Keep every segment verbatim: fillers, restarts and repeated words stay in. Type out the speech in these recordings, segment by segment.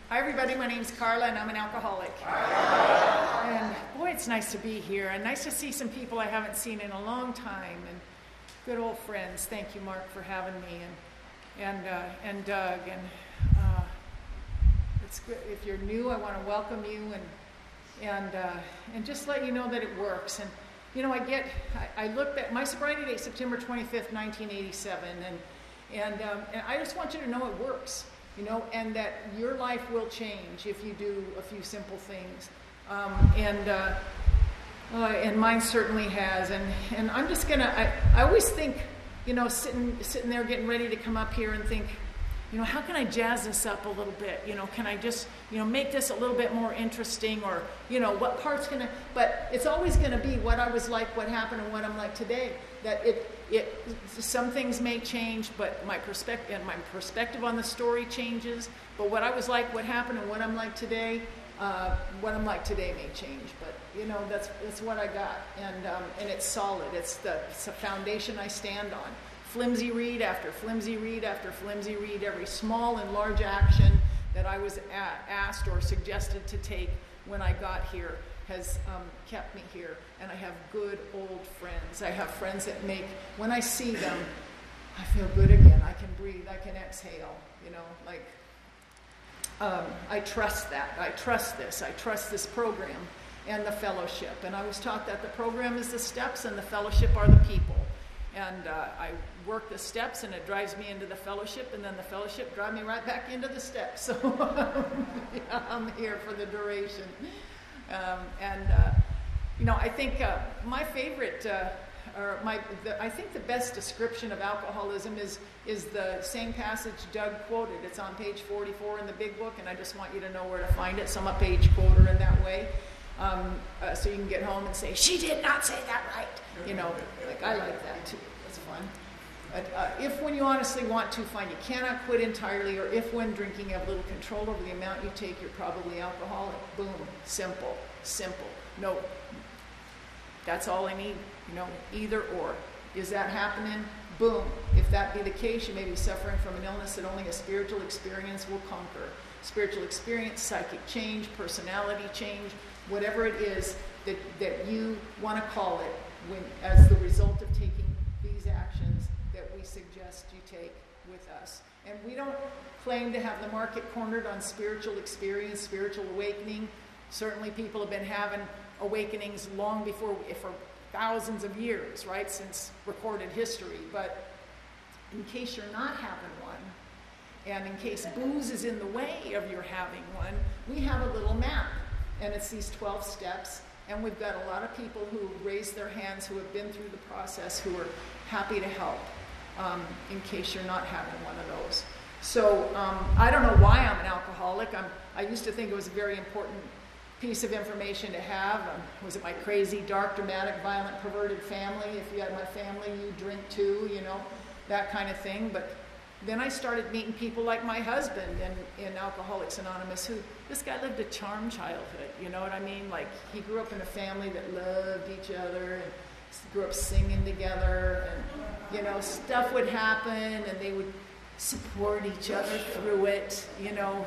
Hi everybody, my name's Carla and I'm an alcoholic. Hi. And boy, it's nice to be here and nice to see some people I haven't seen in a long time and good old friends. Thank you, Mark, for having me and and uh, and Doug. And uh, it's good. If you're new, I want to welcome you and and uh, and just let you know that it works. And you know, I get I, I looked at my sobriety date, September twenty-fifth, nineteen eighty-seven, and and um, and I just want you to know it works. You know, and that your life will change if you do a few simple things. Um, and uh, uh, and mine certainly has. And, and I'm just gonna, I, I always think, you know, sitting sitting there getting ready to come up here and think, you know, how can I jazz this up a little bit? You know, can I just, you know, make this a little bit more interesting, or, you know, what part's gonna, but it's always gonna be what I was like, what happened, and what I'm like today. That it, it, some things may change, but my perspective and my perspective on the story changes. But what I was like, what happened, and what I'm like today, uh, what I'm like today may change. But you know, that's that's what I got, and um, and it's solid. It's the, it's the foundation I stand on. Flimsy reed after flimsy reed after flimsy reed. Every small and large action that I was a- asked or suggested to take when I got here has um, kept me here, and I have good old friends. I have friends that make, when I see them, I feel good again. I can breathe, I can exhale, you know, like, um, I trust that. I trust this. I trust this program and the fellowship. And I was taught that the program is the steps and the fellowship are the people. And uh, I work the steps and it drives me into the fellowship, and then the fellowship drives me right back into the steps. So yeah, I'm here for the duration. Um, and, uh, you know, I think uh, my favorite, uh, or my, the, I think the best description of alcoholism is is the same passage Doug quoted. It's on page forty-four in the big book, and I just want you to know where to find it. So I'm a page quoter in that way. Um, uh, so you can get home and say, she did not say that right. You know, like I like that too. It's fun. But uh, if when you honestly want to find you cannot quit entirely, or if when drinking you have little control over the amount you take, you're probably alcoholic. Boom. Simple. Simple. No. That's all I need. You know, either or. Is that happening? Boom. If that be the case, you may be suffering from an illness that only a spiritual experience will conquer. Spiritual experience, psychic change, personality change, whatever it is that, that you want to call it, when as the result of taking these actions that we suggest you take with us. And we don't claim to have the market cornered on spiritual experience, spiritual awakening. Certainly people have been having awakenings long before, for thousands of years, right, since recorded history. But in case you're not having one, and in case booze is in the way of your having one, we have a little map. And it's these twelve steps. And we've got a lot of people who raise their hands, who have been through the process, who are happy to help, um, in case you're not having one of those. So um, I don't know why I'm an alcoholic. I'm, I used to think it was a very important piece of information to have. Um, was it my crazy, dark, dramatic, violent, perverted family? If you had my family, you drink too, you know, that kind of thing. But then I started meeting people like my husband in, in Alcoholics Anonymous, who, this guy lived a charmed childhood, you know what I mean? Like, he grew up in a family that loved each other, and grew up singing together, and, you know, stuff would happen, and they would support each other through it, you know.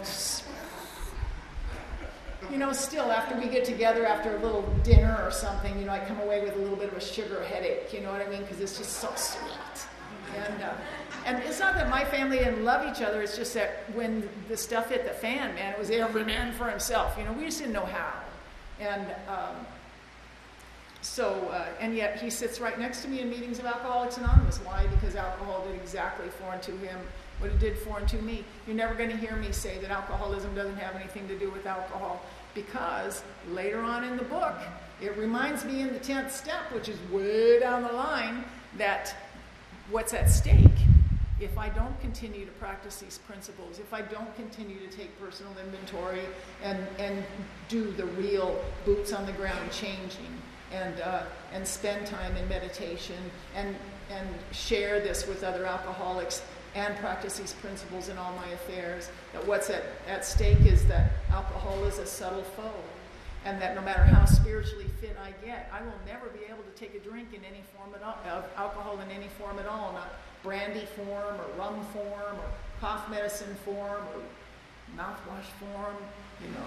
You know, still, after we get together, after a little dinner or something, you know, I come away with a little bit of a sugar headache, you know what I mean? Because it's just so sweet. And, uh, and it's not that my family didn't love each other, it's just that when the stuff hit the fan, man, it was every man for himself. You know, we just didn't know how. And um, so, uh, and yet he sits right next to me in meetings of Alcoholics Anonymous. Why? Because alcohol did exactly foreign to him what it did foreign to me. You're never going to hear me say that alcoholism doesn't have anything to do with alcohol, because later on in the book, it reminds me in the tenth step, which is way down the line, that what's at stake if I don't continue to practice these principles, if I don't continue to take personal inventory and, and do the real boots on the ground changing, and uh, and spend time in meditation, and and share this with other alcoholics, and practice these principles in all my affairs, that what's at, at stake is that alcohol is a subtle foe, and that no matter how spiritually fit I get, I will never be able to take a drink in any form at all, of alcohol in any form at all, not brandy form, or rum form, or cough medicine form, or mouthwash form, you know.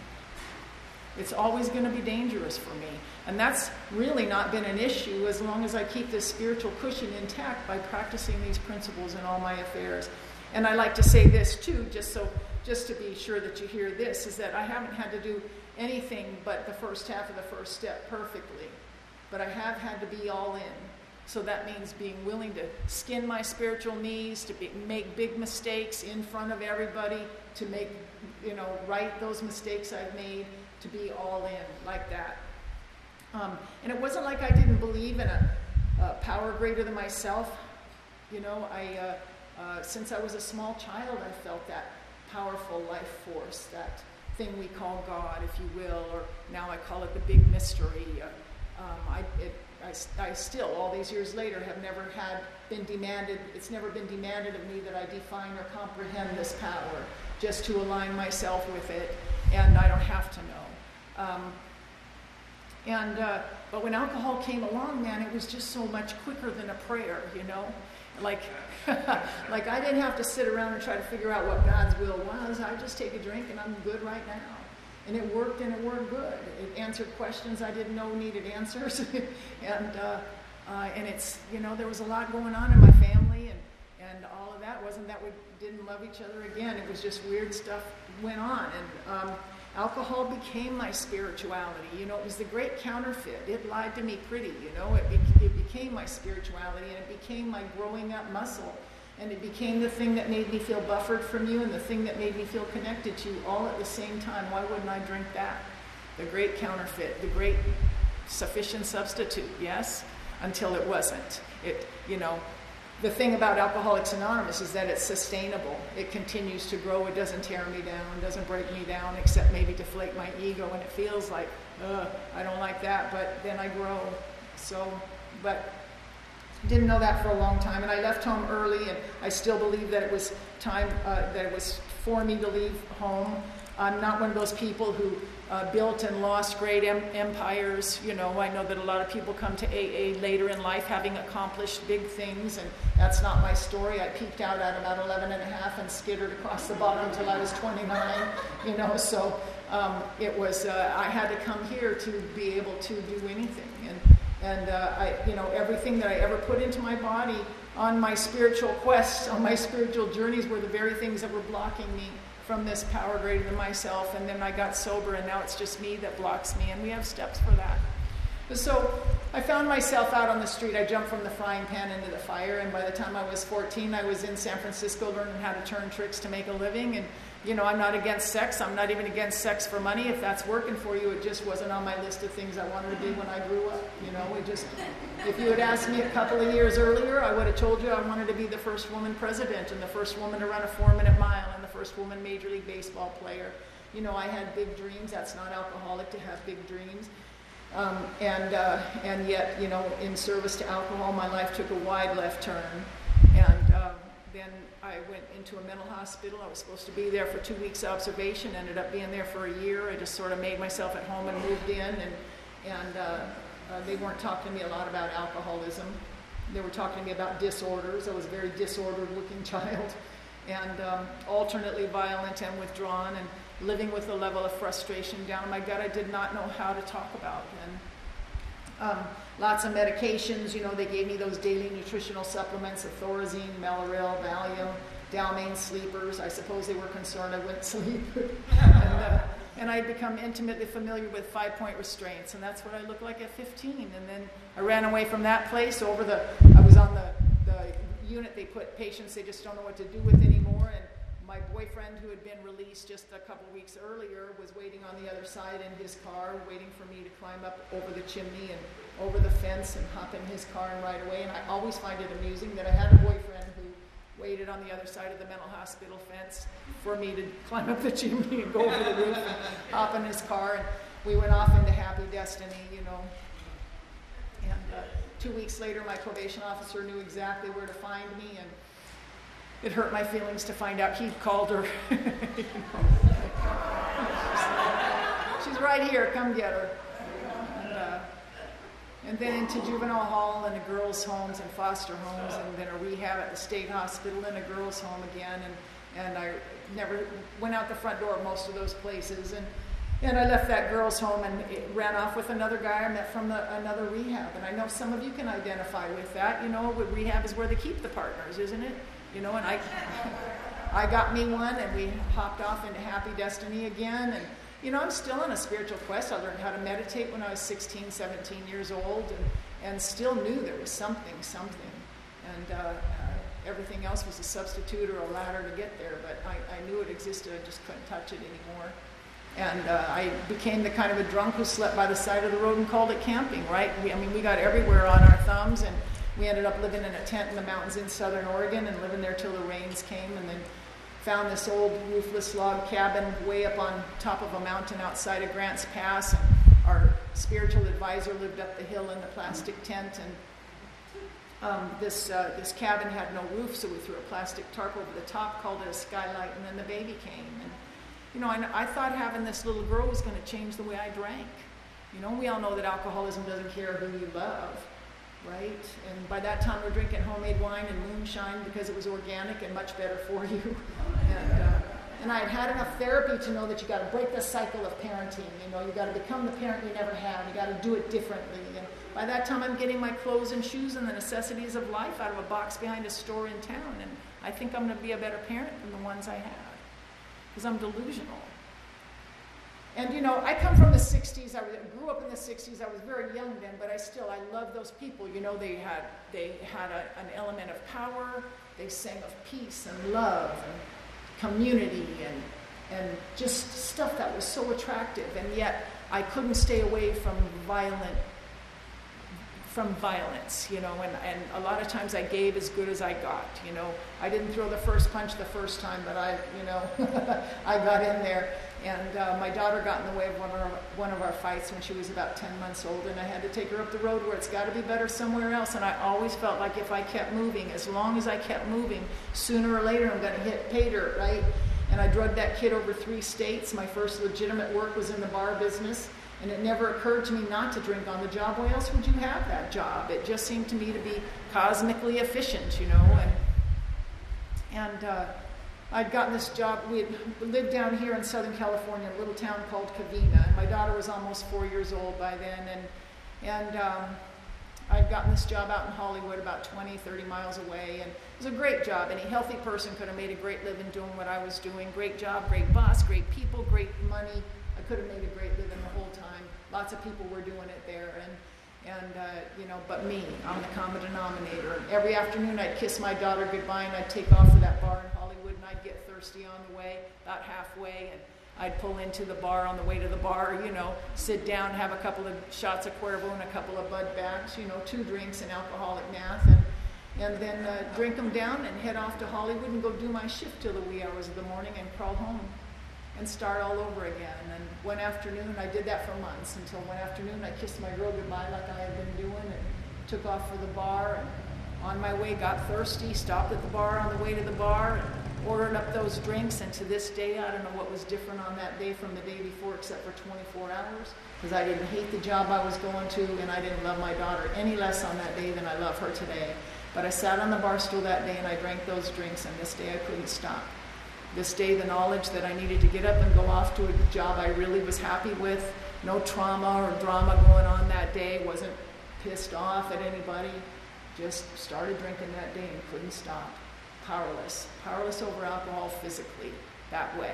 It's always going to be dangerous for me. And that's really not been an issue as long as I keep this spiritual cushion intact by practicing these principles in all my affairs. And I like to say this too, just so, just to be sure that you hear this, is that I haven't had to do anything but the first half of the first step perfectly. But I have had to be all in. So that means being willing to skin my spiritual knees, to be, make big mistakes in front of everybody, to make, you know, right those mistakes I've made, to be all in like that. Um, and it wasn't like I didn't believe in a, a power greater than myself. You know, I uh, uh, since I was a small child, I felt that powerful life force, that thing we call God, if you will, or now I call it the big mystery. Uh, um, I, it, I, I still, all these years later, have never had been demanded, it's never been demanded of me that I define or comprehend this power, just to align myself with it, and I don't have to know. Um, and uh, but when alcohol came along, man, it was just so much quicker than a prayer, you know? Like, like I didn't have to sit around and try to figure out what God's will was. I just take a drink and I'm good right now. And it worked, and it worked good. It answered questions I didn't know needed answers. and uh, uh, and it's, you know, there was a lot going on in my family, and, and all of that. It wasn't that we didn't love each other again. It was just weird stuff went on. And um, alcohol became my spirituality. You know, it was the great counterfeit. It lied to me pretty, you know. It, be- it became my spirituality, and it became my growing up muscle. And it became the thing that made me feel buffered from you and the thing that made me feel connected to you all at the same time. Why wouldn't I drink that? The great counterfeit, the great sufficient substitute, yes? Until it wasn't. It, you know, the thing about Alcoholics Anonymous is that it's sustainable. It continues to grow. It doesn't tear me down, doesn't break me down, except maybe deflate my ego. And it feels like, ugh, I don't like that, but then I grow. So, but... didn't know that for a long time, and I left home early, and I still believe that it was time, uh, that it was for me to leave home. I'm not one of those people who uh, built and lost great em- empires. You know, I know that a lot of people come to A A later in life having accomplished big things, and that's not my story. I peaked out at about eleven and a half and skittered across the bottom until I was twenty-nine, you know, so um, it was, uh, I had to come here to be able to do anything. And And uh, I, you know, everything that I ever put into my body on my spiritual quests, on my spiritual journeys, were the very things that were blocking me from this power greater than myself. And then I got sober, and now it's just me that blocks me, and we have steps for that. So I found myself out on the street. I jumped from the frying pan into the fire, and by the time I was fourteen, I was in San Francisco learning how to turn tricks to make a living. And you know, I'm not against sex. I'm not even against sex for money. If that's working for you, it just wasn't on my list of things I wanted to do when I grew up. You know, it just, if you had asked me a couple of years earlier, I would have told you I wanted to be the first woman president and the first woman to run a four-minute mile and the first woman Major League Baseball player. You know, I had big dreams. That's not alcoholic to have big dreams. Um, and uh, and yet, you know, in service to alcohol, my life took a wide left turn. And um, then I went into a mental hospital. I was supposed to be there for two weeks observation, ended up being there for a year. I just sort of made myself at home and moved in, and and uh, uh, they weren't talking to me a lot about alcoholism. They were talking to me about disorders. I was a very disordered looking child, and um, alternately violent and withdrawn, and living with a level of frustration down in my gut I did not know how to talk about. And Um, lots of medications, you know, they gave me those daily nutritional supplements, Thorazine, Mellaril, Valium, Dalmane sleepers. I suppose they were concerned I wouldn't sleep. and, uh, and I'd become intimately familiar with five-point restraints, and that's what I looked like at fifteen. And then I ran away from that place over the, I was on the, the unit they put patients they just don't know what to do with anymore, and my boyfriend, who had been released just a couple weeks earlier, was waiting on the other side in his car, waiting for me to climb up over the chimney and over the fence and hop in his car and ride away. And I always find it amusing that I had a boyfriend who waited on the other side of the mental hospital fence for me to climb up the chimney and go over the roof and hop in his car. And we went off into happy destiny, you know. And uh, two weeks later, my probation officer knew exactly where to find me, and it hurt my feelings to find out he'd called her. She's right here, come get her. And, uh, and then into juvenile hall and the girls' homes and foster homes, and then a rehab at the state hospital and a girls' home again. And, And I never went out the front door of most of those places. And, and I left that girls' home and it ran off with another guy I met from the, another rehab. And I know some of you can identify with that. You know, rehab is where they keep the partners, isn't it? You know, and I, I got me one, and we hopped off into happy destiny again. And, you know, I'm still on a spiritual quest. I learned how to meditate when I was sixteen, seventeen years old, and, and still knew there was something, something. And uh, uh, everything else was a substitute or a ladder to get there, but I, I knew it existed. I just couldn't touch it anymore. And uh, I became the kind of a drunk who slept by the side of the road and called it camping, right? We, I mean, we got everywhere on our thumbs, and we ended up living in a tent in the mountains in southern Oregon and living there till the rains came, and then found this old roofless log cabin way up on top of a mountain outside of Grants Pass. And our spiritual advisor lived up the hill in the plastic tent, and um, this uh, this cabin had no roof, so we threw a plastic tarp over the top, called it a skylight, and then the baby came. And you know, I, I thought having this little girl was going to change the way I drank. You know, we all know that alcoholism doesn't care who you love. Right? And by that time, we're drinking homemade wine and moonshine because it was organic and much better for you. And, uh, and I had had enough therapy to know that you got to break the cycle of parenting. You know, you got to become the parent you never had. You got to do it differently. And by that time, I'm getting my clothes and shoes and the necessities of life out of a box behind a store in town. And I think I'm going to be a better parent than the ones I had because I'm delusional. And, you know, I come from the sixties. I grew up in the sixties. I was very young then, but I still, I love those people. You know, they had they had a, an element of power. They sang of peace and love and community and and just stuff that was so attractive. And yet I couldn't stay away from violent, from violence, you know, and, and a lot of times I gave as good as I got, you know. I didn't throw the first punch the first time, but I, you know, I got in there. And uh, my daughter got in the way of one of, our, one of our fights when she was about ten months old, and I had to take her up the road where it's got to be better somewhere else. And I always felt like if I kept moving, as long as I kept moving, sooner or later I'm going to hit pay dirt, right? And I drugged that kid over three states. My first legitimate work was in the bar business, and it never occurred to me not to drink on the job. Why else would you have that job? It just seemed to me to be cosmically efficient, you know. And and uh, I'd gotten this job. We had lived down here in Southern California, a little town called Covina, and my daughter was almost four years old by then. And and um, I'd gotten this job out in Hollywood, about twenty, thirty miles away, and it was a great job. Any healthy person could have made a great living doing what I was doing. Great job, great boss, great people, great money. I could have made a great living the whole time. Lots of people were doing it there, and and uh, you know, but me, I'm the common denominator. And every afternoon, I'd kiss my daughter goodbye, and I'd take off for that bar in Hollywood, and I'd get thirsty on the way, about halfway, and I'd pull into the bar on the way to the bar, you know, sit down, have a couple of shots of Cuervo and a couple of Bud Backs, you know, two drinks and alcoholic math, and and then uh, drink them down and head off to Hollywood and go do my shift till the wee hours of the morning and crawl home and start all over again. And one afternoon, I did that for months, until one afternoon I kissed my girl goodbye like I had been doing and took off for the bar, and on my way got thirsty, stopped at the bar on the way to the bar, and ordered up those drinks. And to this day, I don't know what was different on that day from the day before except for twenty-four hours, because I didn't hate the job I was going to, and I didn't love my daughter any less on that day than I love her today. But I sat on the bar stool that day and I drank those drinks, and this day I couldn't stop. This day, the knowledge that I needed to get up and go off to a job I really was happy with, no trauma or drama going on that day, wasn't pissed off at anybody, just started drinking that day and couldn't stop. Powerless, powerless over alcohol physically, that way.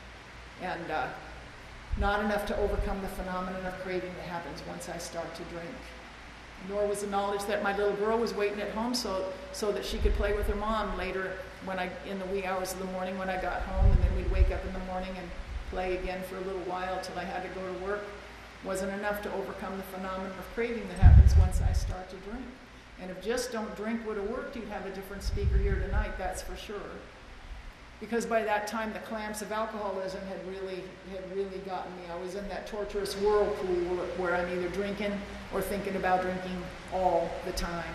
And uh, not enough to overcome the phenomenon of craving that happens once I start to drink. Nor was the knowledge that my little girl was waiting at home so so that she could play with her mom later when I in the wee hours of the morning when I got home, and then we'd wake up in the morning and play again for a little while till I had to go to work. Wasn't enough to overcome the phenomenon of craving that happens once I start to drink. And if Just Don't Drink would have worked, you'd have a different speaker here tonight, that's for sure. Because by that time, the clamps of alcoholism had really had really gotten me. I was in that torturous whirlpool where I'm either drinking or thinking about drinking all the time.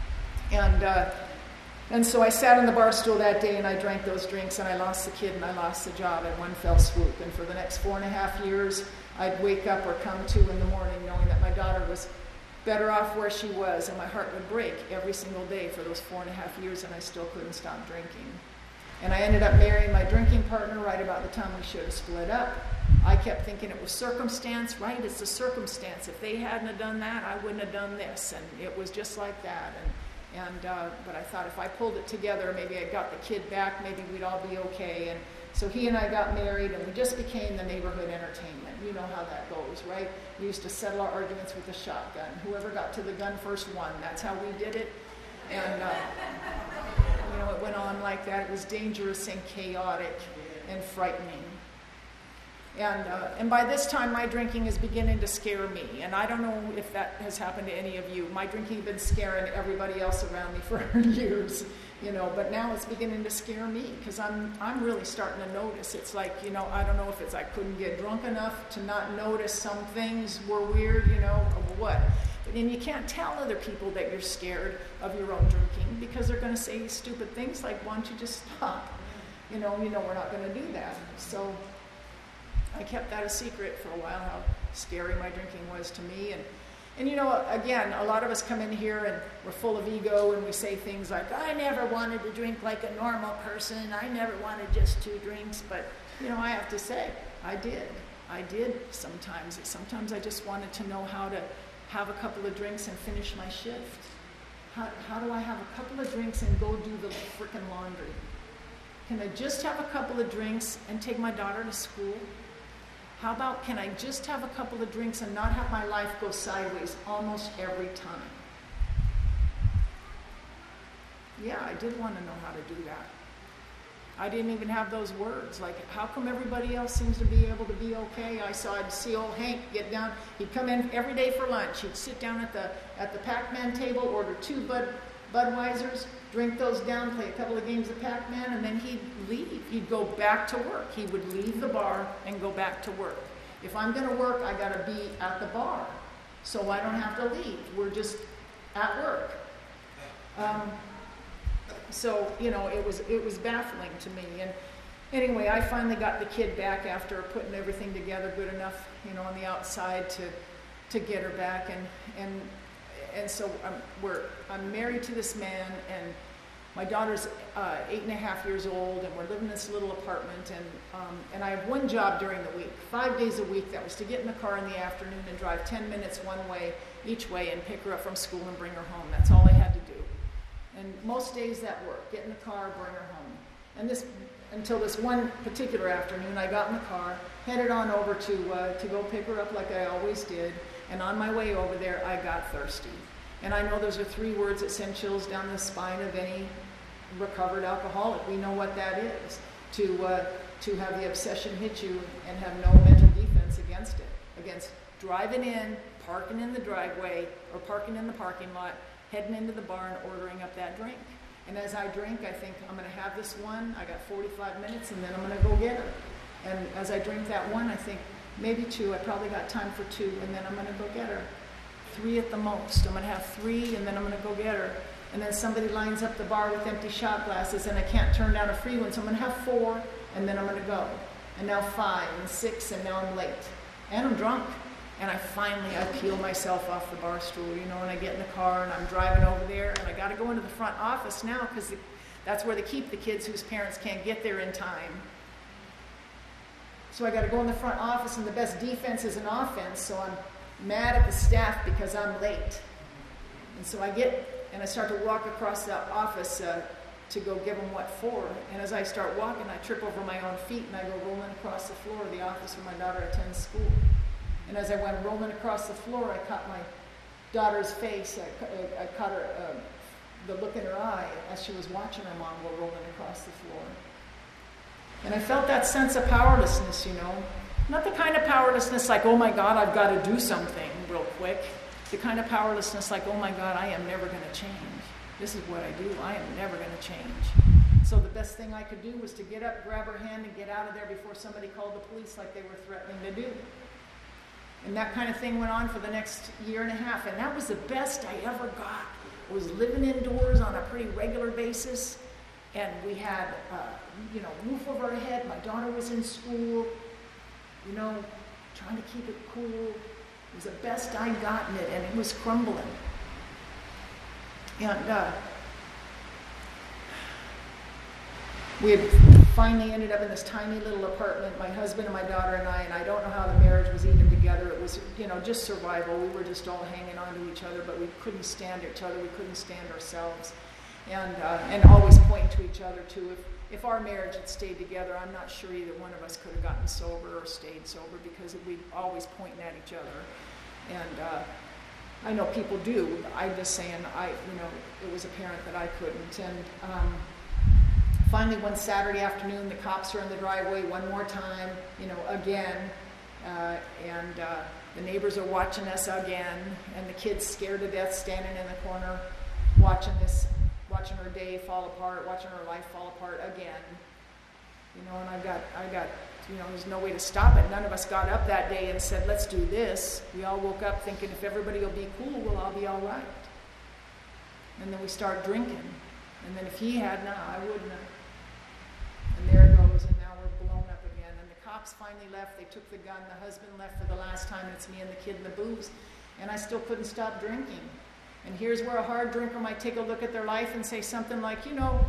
And uh, and so I sat on the bar stool that day and I drank those drinks, and I lost the kid and I lost the job in one fell swoop. And for the next four and a half years, I'd wake up or come to in the morning knowing that my daughter was better off where she was, and my heart would break every single day for those four and a half years, and I still couldn't stop drinking. And I ended up marrying my drinking partner right about the time we should have split up. I kept thinking it was circumstance, right? It's the circumstance. If they hadn't have done that, I wouldn't have done this. And it was just like that. And, and uh, but I thought if I pulled it together, maybe I got the kid back, maybe we'd all be okay. And so he and I got married, and we just became the neighborhood entertainment. You know how that goes, right? We used to settle our arguments with a shotgun. Whoever got to the gun first won. That's how we did it. And, uh, you know, it went on like that. It was dangerous and chaotic and frightening. And uh, and by this time, my drinking is beginning to scare me. And I don't know if that has happened to any of you. My drinking has been scaring everybody else around me for years, you know. But now it's beginning to scare me because I'm I'm really starting to notice. It's like, you know, I don't know if it's I couldn't get drunk enough to not notice some things were weird, you know, or what. And you can't tell other people that you're scared of your own drinking because they're going to say stupid things like, why don't you just stop? You know, you know we're not going to do that. So I kept that a secret for a while, how scary my drinking was to me. And, and you know, again, a lot of us come in here and we're full of ego and we say things like, I never wanted to drink like a normal person. I never wanted just two drinks. But, you know, I have to say, I did. I did sometimes. Sometimes I just wanted to know how to have a couple of drinks and finish my shift. How, how do I have a couple of drinks and go do the frickin' laundry? Can I just have a couple of drinks and take my daughter to school? How about can I just have a couple of drinks and not have my life go sideways almost every time? Yeah, I did want to know how to do that. I didn't even have those words. Like, how come everybody else seems to be able to be okay? I saw, I'd see old Hank get down. He'd come in every day for lunch. He'd sit down at the at the Pac-Man table, order two Bud Budweisers, drink those down, play a couple of games of Pac-Man, and then he'd leave. He'd go back to work. He would leave the bar and go back to work. If I'm going to work, I got to be at the bar, so I don't have to leave. We're just at work. Um, So, you know, it was it was baffling to me. And anyway, I finally got the kid back after putting everything together good enough, you know, on the outside to to get her back. And and and so I'm, we're I'm married to this man, and my daughter's uh, eight and a half years old, and we're living in this little apartment. And um, and I have one job during the week, five days a week. That was to get in the car in the afternoon and drive ten minutes one way each way and pick her up from school and bring her home. That's all I had to do. And most days that worked. Get in the car, bring her home. And this, until this one particular afternoon, I got in the car, headed on over to uh, to go pick her up like I always did. And on my way over there, I got thirsty. And I know those are three words that send chills down the spine of any recovered alcoholic. We know what that is. To uh, to have the obsession hit you and have no mental defense against it. Against driving in, parking in the driveway, or parking in the parking lot, heading into the bar and ordering up that drink. And as I drink, I think, I'm going to have this one. I got forty-five minutes, and then I'm going to go get her. And as I drink that one, I think, maybe two. I probably got time for two, and then I'm going to go get her. Three at the most. I'm going to have three, and then I'm going to go get her. And then somebody lines up the bar with empty shot glasses, and I can't turn down a free one, so I'm going to have four, and then I'm going to go. And now five, and six, and now I'm late. And I'm drunk. And I finally, I peel myself off the bar stool, you know, and I get in the car and I'm driving over there, and I got to go into the front office now because that's where they keep the kids whose parents can't get there in time. So I got to go in the front office, and the best defense is an offense, so I'm mad at the staff because I'm late. And so I get, and I start to walk across the office uh, to go give them what for. And as I start walking, I trip over my own feet, and I go rolling across the floor of the office where my daughter attends school. And as I went rolling across the floor, I caught my daughter's face. I, I caught her, uh, the look in her eye as she was watching her mom go rolling across the floor. And I felt that sense of powerlessness, you know. Not the kind of powerlessness like, oh my God, I've got to do something real quick. The kind of powerlessness like, oh my God, I am never going to change. This is what I do. I am never going to change. So the best thing I could do was to get up, grab her hand, and get out of there before somebody called the police like they were threatening to do. And that kind of thing went on for the next year and a half. And that was the best I ever got. I was living indoors on a pretty regular basis. And we had, uh, you know, roof over our head. My daughter was in school, you know, trying to keep it cool. It was the best I'd gotten it, and it was crumbling. And uh, we had finally ended up in this tiny little apartment, my husband and my daughter and I, and I don't know how the marriage was even together. It was, you know, just survival. We were just all hanging on to each other, but we couldn't stand each other. We couldn't stand ourselves. And uh, and always pointing to each other, too. If, if our marriage had stayed together, I'm not sure either one of us could have gotten sober or stayed sober, because we'd always pointing at each other. And uh, I know people do. I'm just saying, I, you know, it was apparent that I couldn't. And um, finally, one Saturday afternoon, the cops are in the driveway one more time, you know, again. Uh, and uh, the neighbors are watching us again. And the kid's scared to death, standing in the corner, watching this, watching her day fall apart, watching her life fall apart again. You know, and I got, I got, you know, there's no way to stop it. None of us got up that day and said, let's do this. We all woke up thinking, if everybody will be cool, we'll all be all right. And then we start drinking. And then if he had, nah, I wouldn't have. And there it goes, and now we're blown up again. And the cops finally left. They took the gun. The husband left for the last time. It's me and the kid and the booze. And I still couldn't stop drinking. And here's where a hard drinker might take a look at their life and say something like, you know,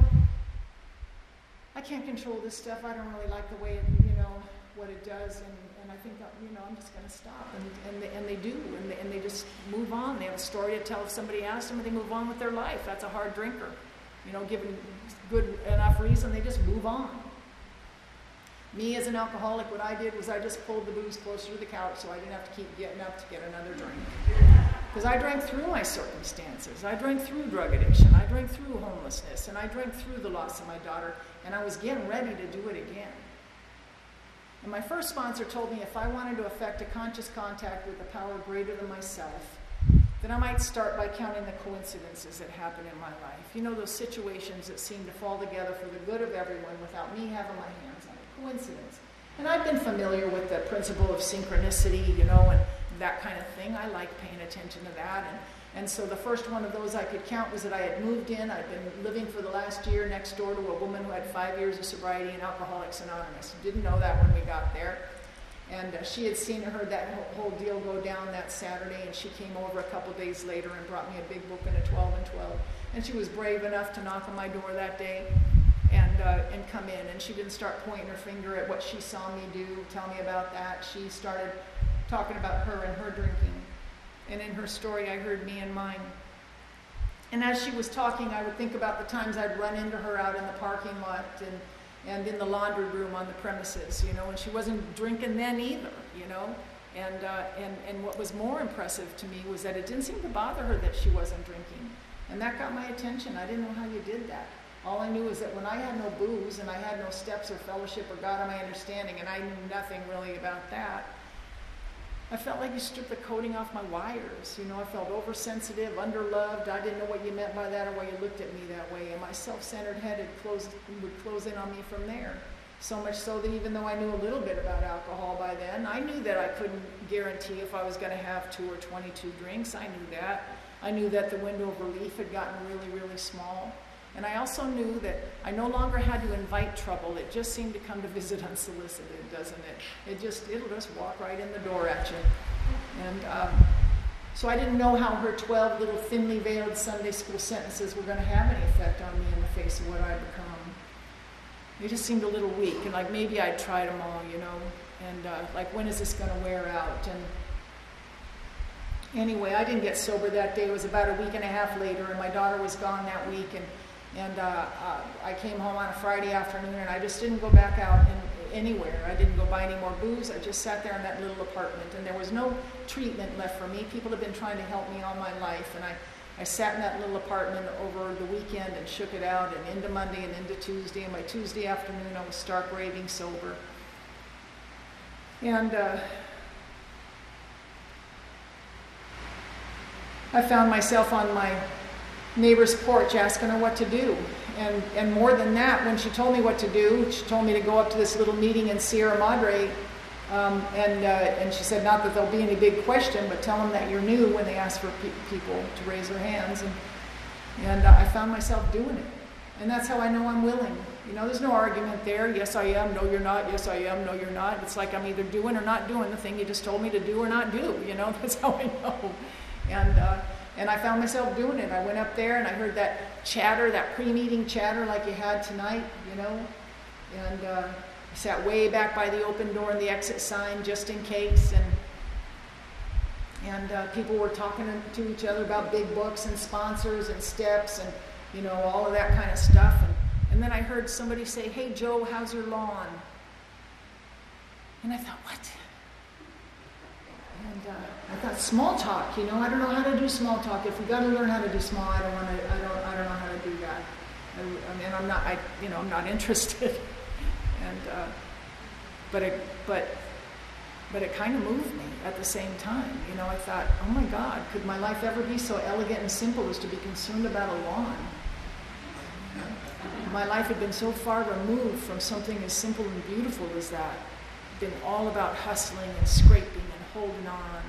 I can't control this stuff. I don't really like the way it, you know, what it does. And, and I think, that, you know, I'm just going to stop. And, and, they, and they do. And they, and they just move on. They have a story to tell if somebody asks them, and they move on with their life. That's a hard drinker. You know, given good enough reason, they just move on. Me as an alcoholic, what I did was I just pulled the booze closer to the couch so I didn't have to keep getting up to get another drink. Because I drank through my circumstances. I drank through drug addiction. I drank through homelessness. And I drank through the loss of my daughter. And I was getting ready to do it again. And my first sponsor told me if I wanted to effect a conscious contact with a power greater than myself, then I might start by counting the coincidences that happen in my life. You know, those situations that seem to fall together for the good of everyone without me having my hands on it. Coincidence. And I've been familiar with the principle of synchronicity, you know, and that kind of thing. I like paying attention to that. And, and so the first one of those I could count was that I had moved in. I'd been living for the last year next door to a woman who had five years of sobriety in Alcoholics Anonymous. Didn't know that when we got there. And uh, she had seen and heard that whole deal go down that Saturday, and she came over a couple days later and brought me a big book and a twelve and twelve. And she was brave enough to knock on my door that day and uh, and come in. And she didn't start pointing her finger at what she saw me do, tell me about that. She started talking about her and her drinking. And in her story, I heard me and mine. And as she was talking, I would think about the times I'd run into her out in the parking lot and and in the laundry room on the premises, you know, and she wasn't drinking then either, you know. And, uh, and, and what was more impressive to me was that it didn't seem to bother her that she wasn't drinking. And that got my attention. I didn't know how you did that. All I knew was that when I had no booze and I had no steps or fellowship or God on my understanding, and I knew nothing really about that, I felt like you stripped the coating off my wires. You know, I felt oversensitive, underloved. I didn't know what you meant by that or why you looked at me that way. And my self-centered head had closed, would close in on me from there. So much so that even though I knew a little bit about alcohol by then, I knew that I couldn't guarantee if I was going to have two or twenty-two drinks. I knew that. I knew that the window of relief had gotten really, really small. And I also knew that I no longer had to invite trouble. It just seemed to come to visit unsolicited, doesn't it? It just, it'll just walk right in the door at you. And um, so I didn't know how her twelve little thinly veiled Sunday school sentences were going to have any effect on me in the face of what I'd become. They just seemed a little weak, and like maybe I'd tried them all, you know, and uh, like when is this going to wear out? And anyway, I didn't get sober that day. It was about a week and a half later, and my daughter was gone that week, and And uh, uh, I came home on a Friday afternoon, and I just didn't go back out in, anywhere. I didn't go buy any more booze. I just sat there in that little apartment, and there was no treatment left for me. People have been trying to help me all my life, and I, I sat in that little apartment over the weekend and shook it out, and into Monday and into Tuesday. And by Tuesday afternoon, I was stark raving sober. And uh, I found myself on my neighbor's porch asking her what to do. And and more than that, when she told me what to do, she told me to go up to this little meeting in Sierra Madre, um, and uh, and she said, not that there'll be any big question, but tell them that you're new when they ask for pe- people to raise their hands. And, and uh, I found myself doing it. And that's how I know I'm willing. You know, there's no argument there. Yes, I am. No, you're not. Yes, I am. No, you're not. It's like I'm either doing or not doing the thing you just told me to do or not do. You know, that's how I know. And uh, And I found myself doing it. I went up there and I heard that chatter, that pre-meeting chatter like you had tonight, you know. And uh, I sat way back by the open door and the exit sign just in case. And and uh, people were talking to each other about big books and sponsors and steps and, you know, all of that kind of stuff. And, and then I heard somebody say, "Hey, Joe, how's your lawn?" And I thought, what? And uh, I thought, small talk, you know, I don't know how to do small talk. If we got to learn how to do small, I don't want to. I don't. I don't know how to do that. I, I mean, I'm not. I, you know, I'm not interested. and uh, but it, but, but it kind of moved me at the same time. You know, I thought, oh my God, could my life ever be so elegant and simple as to be concerned about a lawn? My life had been so far removed from something as simple and beautiful as that. Been all about hustling and scraping and holding on.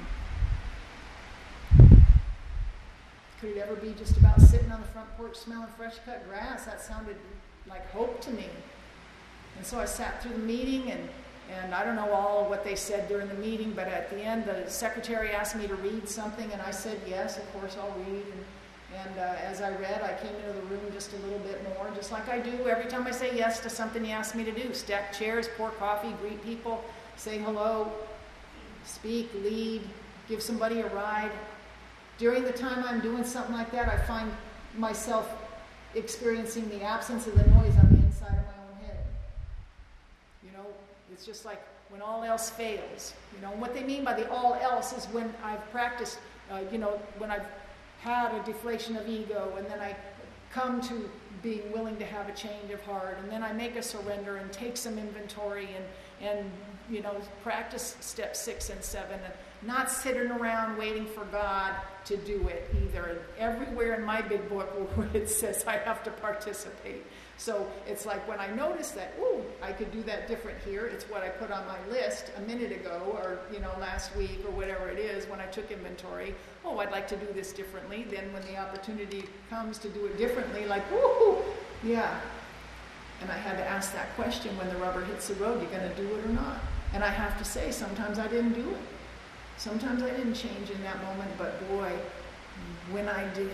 Could it ever be just about sitting on the front porch smelling fresh cut grass? That sounded like hope to me. And so I sat through the meeting, and, and I don't know all of what they said during the meeting, but at the end the secretary asked me to read something, and I said yes, of course I'll read. And, and uh, as I read, I came into the room just a little bit more, just like I do every time I say yes to something he asks me to do. Stack chairs, pour coffee, greet people, say hello, speak, lead, give somebody a ride. During the time I'm doing something like that, I find myself experiencing the absence of the noise on the inside of my own head. You know, it's just like when all else fails. You know, and what they mean by the all else is when I've practiced, uh, you know, when I've had a deflation of ego, and then I come to being willing to have a change of heart, and then I make a surrender and take some inventory and, and you know, practice step six and seven, and not sitting around waiting for God to do it either. And everywhere in my big book where it says I have to participate. So it's like when I notice that, ooh, I could do that different here. It's what I put on my list a minute ago, or you know, last week, or whatever it is when I took inventory. Oh, I'd like to do this differently. Then when the opportunity comes to do it differently, like, woohoo, yeah. And I had to ask that question when the rubber hits the road, you going to do it or not? And I have to say, sometimes I didn't do it. Sometimes I didn't change in that moment, but boy, when I did,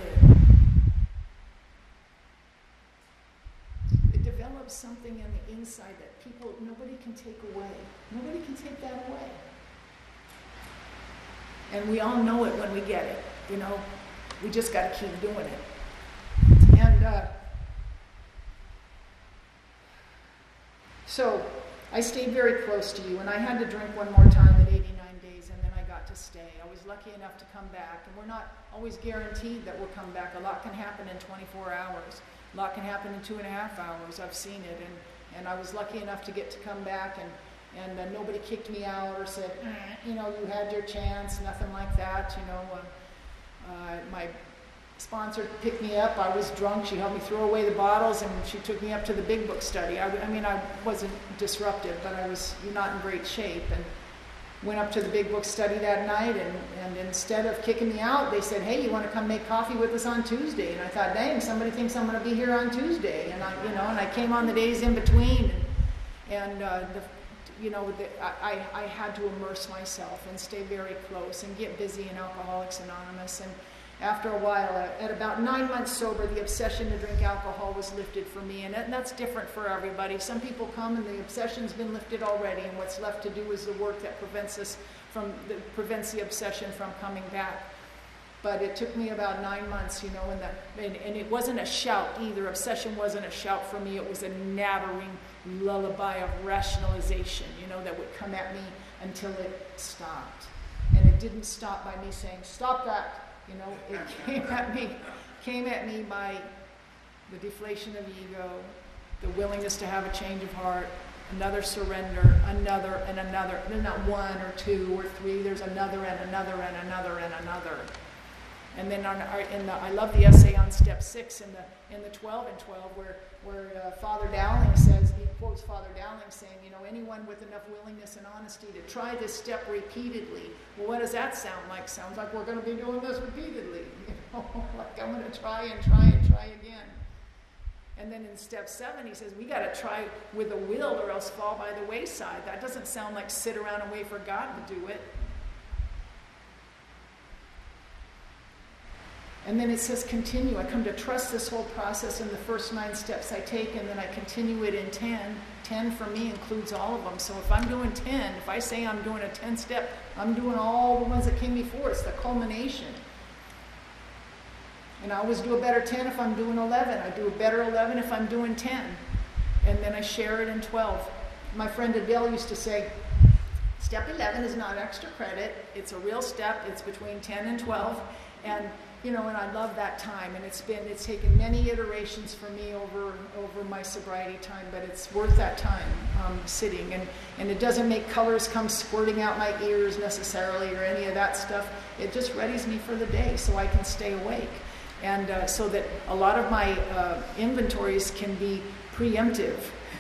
it develops something in the inside that people, nobody can take away. Nobody can take that away. And we all know it when we get it, you know. We just got to keep doing it. And uh, so I stayed very close to you, and I had to drink one more time at eighty-nine days, and then I got to stay. I was lucky enough to come back, and we're not always guaranteed that we'll come back. A lot can happen in twenty-four hours. A lot can happen in two and a half hours. I've seen it, and, and I was lucky enough to get to come back, and And uh, nobody kicked me out or said, eh, you know, you had your chance, nothing like that. You know, uh, uh, my sponsor picked me up. I was drunk. She helped me throw away the bottles, and she took me up to the big book study. I, I mean, I wasn't disruptive, but I was not in great shape. And went up to the big book study that night, and, and instead of kicking me out, they said, hey, you want to come make coffee with us on Tuesday? And I thought, dang, somebody thinks I'm going to be here on Tuesday. And I, you know, and I came on the days in between, and, and uh, the You know, the, I, I had to immerse myself and stay very close and get busy in Alcoholics Anonymous. And after a while, at about nine months sober, the obsession to drink alcohol was lifted for me. And that's different for everybody. Some people come and the obsession's been lifted already, and what's left to do is the work that prevents us from, that prevents the obsession from coming back. But it took me about nine months, you know, and, the, and, and it wasn't a shout either. Obsession wasn't a shout for me. It was a nattering lullaby of rationalization, you know, that would come at me until it stopped. And it didn't stop by me saying, stop that. You know, it came at me, came at me by the deflation of ego, the willingness to have a change of heart, another surrender, another and another. There's not one or two or three. There's another and another and another and another. And then on our, in the, I love the essay on step six in the in the twelve and twelve where where uh, Father Dowling says, he quotes Father Dowling saying, you know, anyone with enough willingness and honesty to try this step repeatedly. Well, what does that sound like? Sounds like we're going to be doing this repeatedly. You know, like I'm going to try and try and try again. And then in step seven, he says, we got to try with a will or else fall by the wayside. That doesn't sound like sit around and wait for God to do it. And then it says continue. I come to trust this whole process in the first nine steps I take, and then I continue it in ten. ten for me includes all of them. So if I'm doing ten, if I say I'm doing a ten step, I'm doing all the ones that came before. It's the culmination. And I always do a better ten if I'm doing eleven. I do a better eleven if I'm doing ten. And then I share it in twelve. My friend Adele used to say, step eleven is not extra credit. It's a real step. It's between ten and twelve. And you know, and I love that time, and it's been, it's taken many iterations for me over over my sobriety time, but it's worth that time um, sitting, and, and it doesn't make colors come squirting out my ears necessarily or any of that stuff. It just readies me for the day so I can stay awake, and uh, so that a lot of my uh, inventories can be preemptive.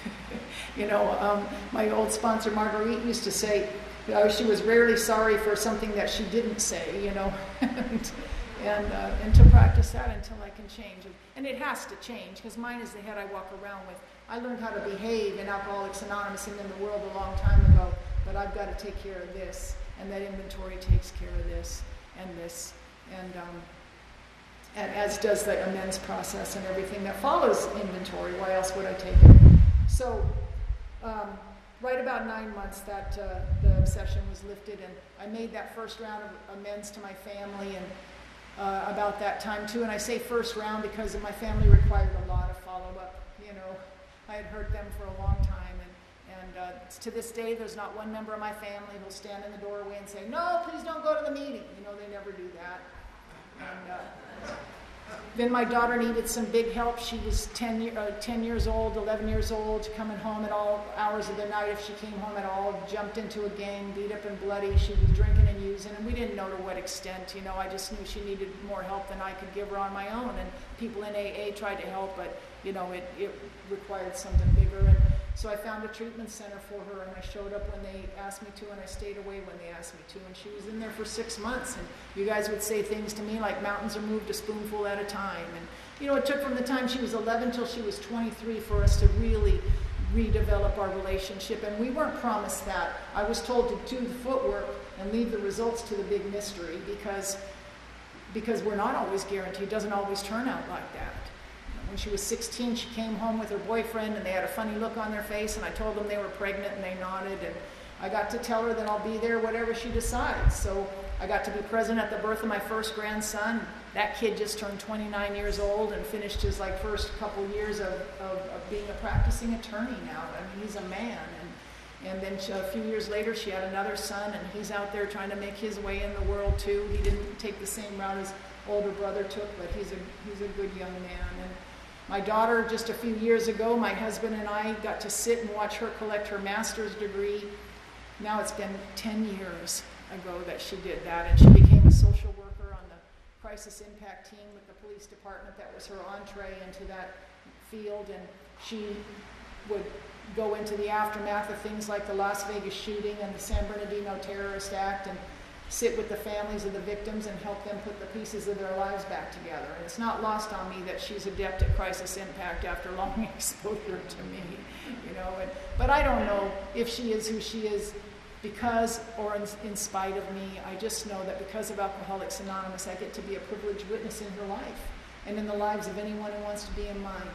You know, um, my old sponsor Marguerite used to say uh, she was rarely sorry for something that she didn't say, you know. and, And, uh, and to practice that until I can change. And it has to change, because mine is the head I walk around with. I learned how to behave in Alcoholics Anonymous and in the world a long time ago, but I've got to take care of this, and that inventory takes care of this and this, and, um, and as does the amends process and everything that follows inventory. Why else would I take it? So um, right about nine months that uh, the obsession was lifted, and I made that first round of amends to my family, and Uh, about that time too. And I say first round because my family required a lot of follow-up. You know, I had hurt them for a long time, and, and uh, to this day there's not one member of my family who'll stand in the doorway and say, no, please don't go to the meeting. You know, they never do that. And uh, then my daughter needed some big help. She was ten, year, uh, ten years old, eleven years old, coming home at all hours of the night if she came home at all, jumped into a gang, beat up and bloody. She was drinking and using, and we didn't know to what extent. You know, I just knew she needed more help than I could give her on my own, and people in A A tried to help, but, you know, it, it required something bigger. And so I found a treatment center for her, and I showed up when they asked me to, and I stayed away when they asked me to, and she was in there for six months, and you guys would say things to me like mountains are moved a spoonful at a time. And, you know, it took from the time she was eleven till she was twenty-three for us to really redevelop our relationship, and we weren't promised that. I was told to do the footwork and leave the results to the big mystery, because, because we're not always guaranteed. It doesn't always turn out like that. When she was sixteen, she came home with her boyfriend, and they had a funny look on their face, and I told them they were pregnant, and they nodded, and I got to tell her that I'll be there whatever she decides. So I got to be present at the birth of my first grandson. That kid just turned twenty-nine years old and finished his like first couple years of, of, of being a practicing attorney now. I mean, he's a man. And, and then she, a few years later, she had another son, and he's out there trying to make his way in the world too. He didn't take the same route his older brother took, but he's a he's a good young man. And my daughter, just a few years ago, my husband and I got to sit and watch her collect her master's degree. Now it's been ten years ago that she did that, and she became a social worker on the crisis impact team with the police department. That was her entree into that field, and she would go into the aftermath of things like the Las Vegas shooting and the San Bernardino Terrorist Act, and sit with the families of the victims and help them put the pieces of their lives back together. And it's not lost on me that she's adept at crisis impact after long exposure to me, you know. And, but I don't know if she is who she is because or in, in spite of me. I just know that because of Alcoholics Anonymous, I get to be a privileged witness in her life and in the lives of anyone who wants to be in mine.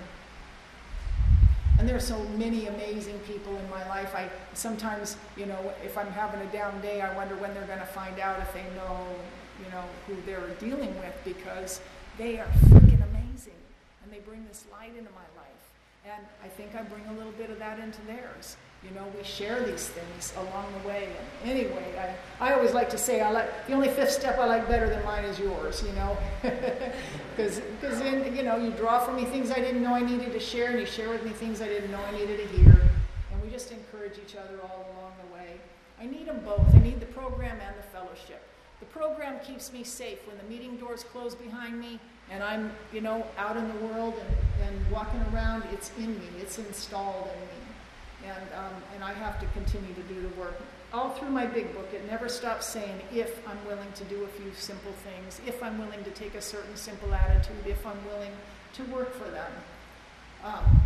And there are so many amazing people in my life. I sometimes, you know, if I'm having a down day, I wonder when they're going to find out if they know, you know, who they're dealing with, because they are freaking amazing. And they bring this light into my life. And I think I bring a little bit of that into theirs. You know, we share these things along the way. And anyway, I, I always like to say, I like the only fifth step I like better than mine is yours, you know. Because then, you know, you draw from me things I didn't know I needed to share, and you share with me things I didn't know I needed to hear. And we just encourage each other all along the way. I need them both. I need the program and the fellowship. The program keeps me safe when the meeting doors close behind me and I'm, you know, out in the world and, and walking around. It's in me. It's installed in me. And, um, and I have to continue to do the work. All through my big book, it never stops saying, if I'm willing to do a few simple things, if I'm willing to take a certain simple attitude, if I'm willing to work for them. Um,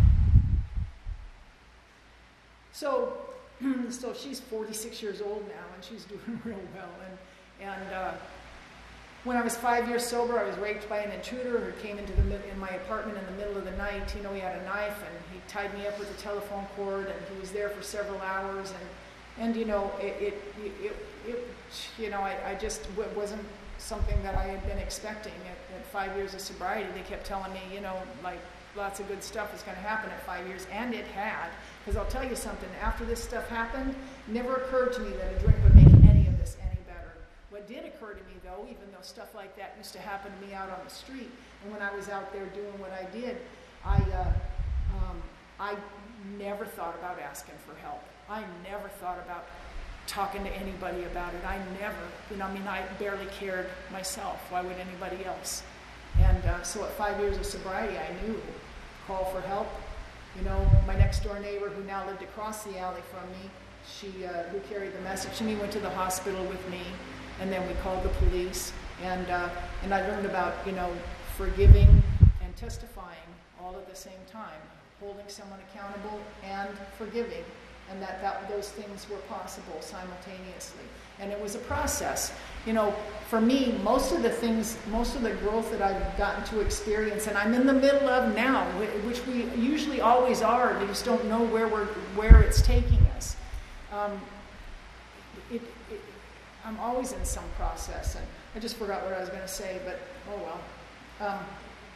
so, so she's forty-six years old now, and she's doing real well. And, and uh, When I was five years sober, I was raped by an intruder who came into the in my apartment in the middle of the night. You know, he had a knife and he tied me up with a telephone cord, and he was there for several hours. And, and you know, it, it, it, it you know, I, I just it wasn't something that I had been expecting. At, at five years of sobriety, they kept telling me, you know, like lots of good stuff is going to happen at five years, and it had. Because I'll tell you something, after this stuff happened, it never occurred to me that a drink would make any of this any better. What did occur to me, though, even though stuff like that used to happen to me out on the street, and when I was out there doing what I did, I, uh, um, I never thought about asking for help. I never thought about talking to anybody about it. I never, you know, I mean, I barely cared myself. Why would anybody else? And uh, so at five years of sobriety, I knew, call for help. You know, my next door neighbor, who now lived across the alley from me, she, uh, who carried the message to me, went to the hospital with me, and then we called the police, and uh, and I learned about, you know, forgiving and testifying all at the same time, holding someone accountable and forgiving, and that, that those things were possible simultaneously. And it was a process. You know, for me, most of the things, most of the growth that I've gotten to experience, and I'm in the middle of now, which we usually always are, we just don't know where we're, where it's taking us. Um, it, it, I'm always in some process, and I just forgot what I was going to say, but oh well. Um,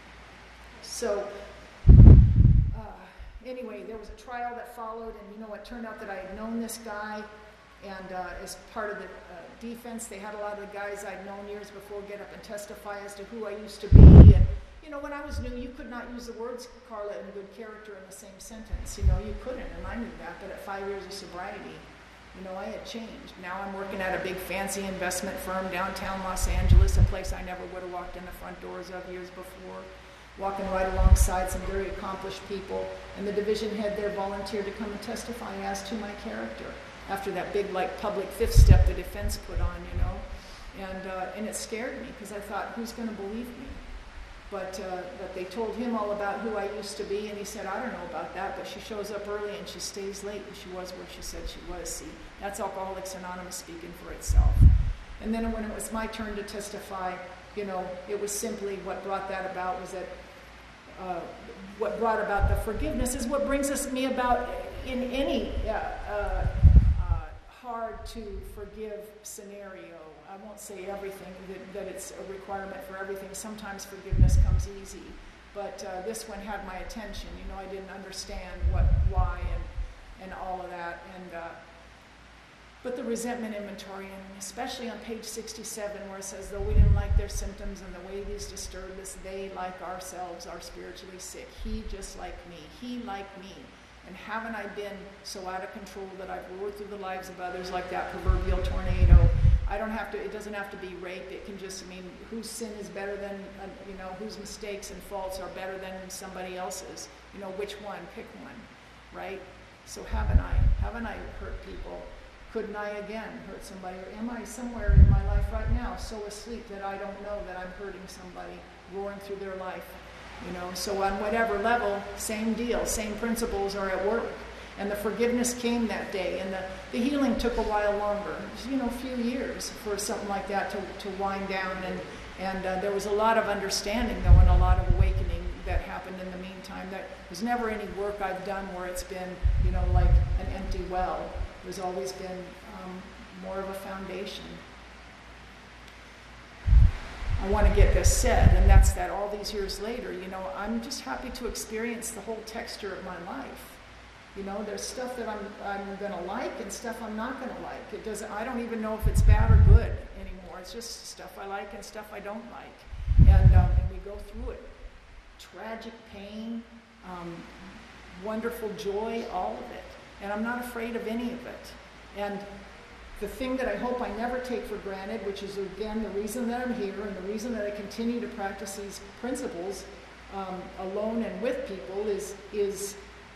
so, uh, anyway, there was a trial that followed, and you know, it turned out that I had known this guy. And uh, as part of the uh, defense, they had a lot of the guys I'd known years before get up and testify as to who I used to be. And, you know, when I was new, you could not use the words Carla and good character in the same sentence. You know, you couldn't, and I knew that. But at five years of sobriety, you know, I had changed. Now I'm working at a big fancy investment firm downtown Los Angeles, a place I never would have walked in the front doors of years before. Walking right alongside some very accomplished people. And the division head there volunteered to come and testify as to my character, after that big, like, public fifth step the defense put on, you know. And uh, and it scared me, because I thought, who's going to believe me? But, uh, but they told him all about who I used to be, and he said, I don't know about that, but she shows up early and she stays late, and she was where she said she was. See, that's Alcoholics Anonymous speaking for itself. And then when it was my turn to testify, you know, it was simply what brought that about was that uh, what brought about the forgiveness is what brings us me about in any uh, uh, hard to forgive scenario. I won't say everything, that, that it's a requirement for everything. Sometimes forgiveness comes easy. But uh, this one had my attention. You know, I didn't understand what, why, and, and all of that. And uh, but the resentment inventory, and especially on page sixty-seven, where it says, though we didn't like their symptoms and the way these disturbed us, they, like ourselves, are spiritually sick. He, just like me. He, like me. And haven't I been so out of control that I've roared through the lives of others like that proverbial tornado? I don't have to, it doesn't have to be rape. It can just mean whose sin is better than, uh, you know, whose mistakes and faults are better than somebody else's. You know, which one? Pick one, right? So haven't I? Haven't I hurt people? Couldn't I again hurt somebody? Or am I somewhere in my life right now so asleep that I don't know that I'm hurting somebody, roaring through their life? You know, so on whatever level, same deal, same principles are at work. And the forgiveness came that day, and the, the healing took a while longer, you know, a few years for something like that to, to wind down. And, and uh, there was a lot of understanding, though, and a lot of awakening that happened in the meantime. That there's never any work I've done where it's been, you know, like an empty well. There's always been um, more of a foundation. I want to get this said, and that's that all these years later, you know, I'm just happy to experience the whole texture of my life. You know, there's stuff that I'm I'm going to like and stuff I'm not going to like. It doesn't. I don't even know if it's bad or good anymore. It's just stuff I like and stuff I don't like, and um, and we go through it. Tragic pain, um, wonderful joy, all of it, and I'm not afraid of any of it. And the thing that I hope I never take for granted, which is, again, the reason that I'm here and the reason that I continue to practice these principles um, alone and with people, is, is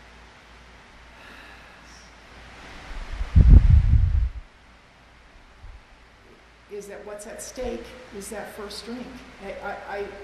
is that what's at stake is that first drink. I, I, I,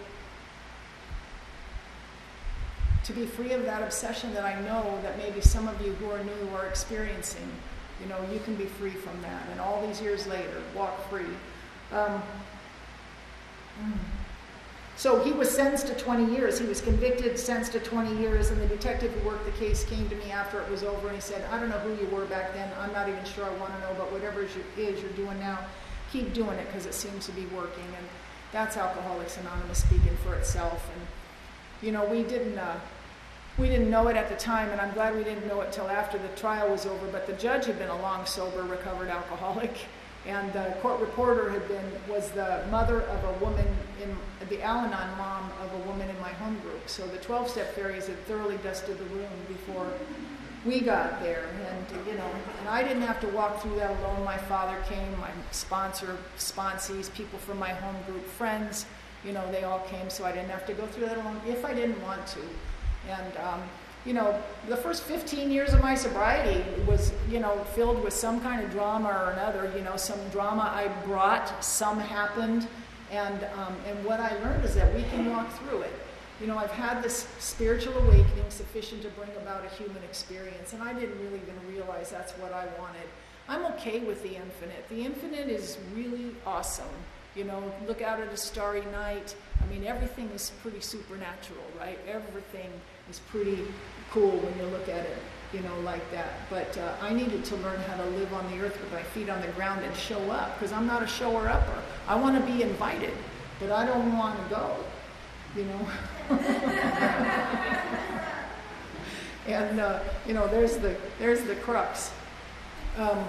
to be free of that obsession that I know that maybe some of you who are new are experiencing. You know, you can be free from that. And all these years later, walk free. Um, So he was sentenced to twenty years. He was convicted, sentenced to twenty years, and the detective who worked the case came to me after it was over and he said, I don't know who you were back then. I'm not even sure I want to know, but whatever it is you're doing now, keep doing it because it seems to be working. And that's Alcoholics Anonymous speaking for itself. And, you know, we didn't... Uh, We didn't know it at the time, and I'm glad we didn't know it till after the trial was over, but the judge had been a long, sober, recovered alcoholic, and the court reporter had been, was the mother of a woman, in the Al-Anon mom of a woman in my home group. So the twelve-step fairies had thoroughly dusted the room before we got there, and, you know, and I didn't have to walk through that alone. My father came, my sponsor, sponsees, people from my home group, friends, you know, they all came, so I didn't have to go through that alone if I didn't want to. And, um, you know, the first fifteen years of my sobriety was, you know, filled with some kind of drama or another. You know, some drama I brought, some happened. And, um, and what I learned is that we can walk through it. You know, I've had this spiritual awakening sufficient to bring about a human experience. And I didn't really even realize that's what I wanted. I'm okay with the infinite. The infinite is really awesome. You know, look out at a starry night. I mean, everything is pretty supernatural, right? Everything is pretty cool when you look at it, you know, like that. But uh, I needed to learn how to live on the earth with my feet on the ground and show up, because I'm not a shower-upper. I want to be invited, but I don't want to go, you know. and, uh, you know, there's the, there's the crux. Um,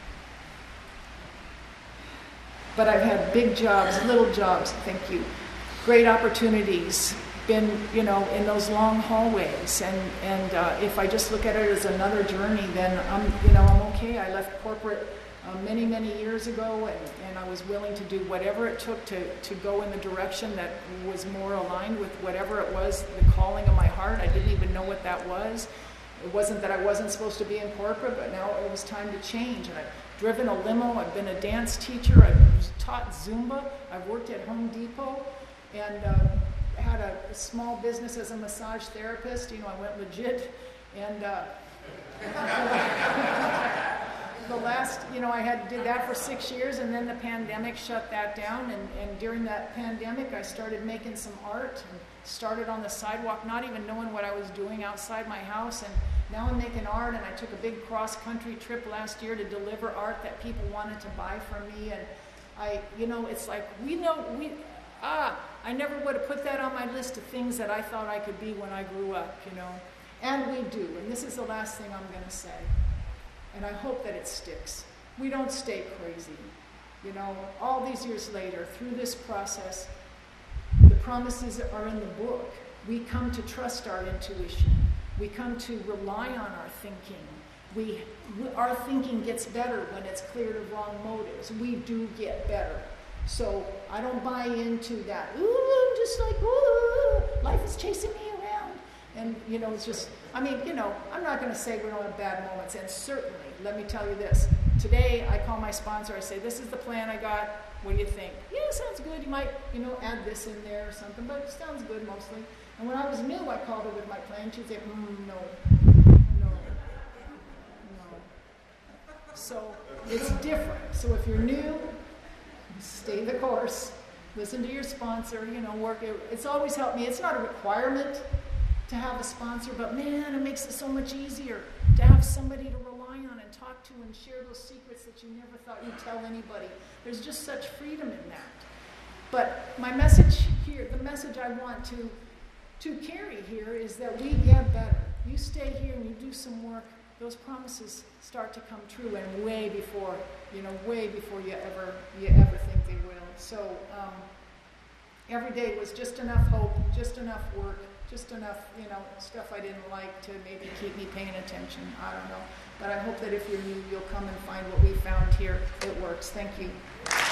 But I've had big jobs, little jobs, thank you, great opportunities, been, you know, in those long hallways. And, and uh, if I just look at it as another journey, then I'm, you know, I'm okay. I left corporate uh, many, many years ago, and, and I was willing to do whatever it took to, to go in the direction that was more aligned with whatever it was, the calling of my heart. I didn't even know what that was. It wasn't that I wasn't supposed to be in corporate, but now it was time to change. And I've driven a limo, I've been a dance teacher, I've taught Zumba, I've worked at Home Depot, and uh, had a, a small business as a massage therapist. You know, I went legit. And uh, the last, you know, I had did that for six years, and then the pandemic shut that down. And, and during that pandemic, I started making some art and started on the sidewalk, not even knowing what I was doing outside my house. And now I'm making art, and I took a big cross-country trip last year to deliver art that people wanted to buy from me. And I, you know, it's like, we know, we, ah, I never would have put that on my list of things that I thought I could be when I grew up, you know. And we do, and this is the last thing I'm going to say. And I hope that it sticks. We don't stay crazy. You know, all these years later, through this process, the promises are in the book. We come to trust our intuition. We come to rely on our thinking. We, our thinking gets better when it's cleared of wrong motives. We do get better. So I don't buy into that, ooh, just like, ooh, life is chasing me around. And, you know, it's just, I mean, you know, I'm not going to say we don't have bad moments. And certainly, let me tell you this. Today, I call my sponsor. I say, this is the plan I got. What do you think? Yeah, sounds good. You might, you know, add this in there or something, but it sounds good mostly. And when I was new, I called her with my plan. She'd say, mm, no, no, no. So it's different. So if you're new, stay the course. Listen to your sponsor, you know, work it. It's always helped me. It's not a requirement to have a sponsor, but man, it makes it so much easier to have somebody to rely on and talk to and share those secrets that you never thought you'd tell anybody. There's just such freedom in that. But my message here, the message I want to, to carry here is that we get better. You stay here and you do some work, those promises start to come true, and way before, you know, way before you ever, you ever think they will. So um, every day was just enough hope, just enough work, just enough, you know, stuff I didn't like to maybe keep me paying attention. I don't know. But I hope that if you're new, you'll come and find what we found here. It works. Thank you.